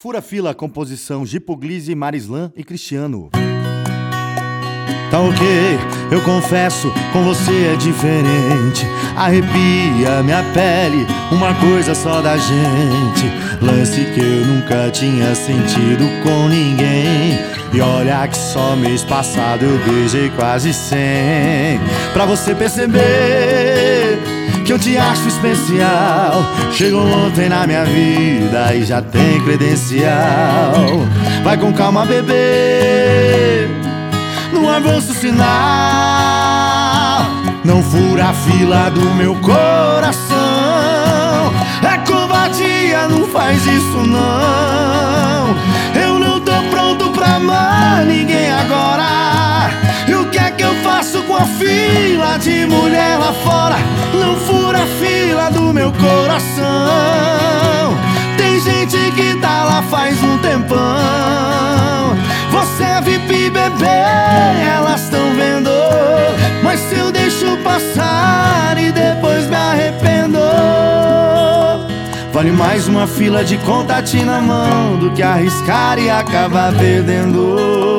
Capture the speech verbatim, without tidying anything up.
Fura Fila, composição Gipuglisi, Marislan e Cristiano. Tá ok, eu confesso, com você é diferente. Arrepia minha pele, uma coisa só da gente. Lance que eu nunca tinha sentido com ninguém. E olha que só mês passado eu beijei quase cem. Pra você perceber que eu te acho especial. Chegou ontem na minha vida e já tem credencial. Vai com calma, bebê, no avanço sinal. Não fura a fila do meu coração. É covardia, não faz isso não. Eu não tô pronto pra amar ninguém agora. E o que é que eu faço com a fila de mulher lá fora? Não fura a fila do meu coração. Tem gente que tá lá faz um tempão. Você é V I P, bebê, elas tão vendo. Mas se eu deixo passar e depois me arrependo, vale mais uma fila de contato na mão do que arriscar e acabar perdendo.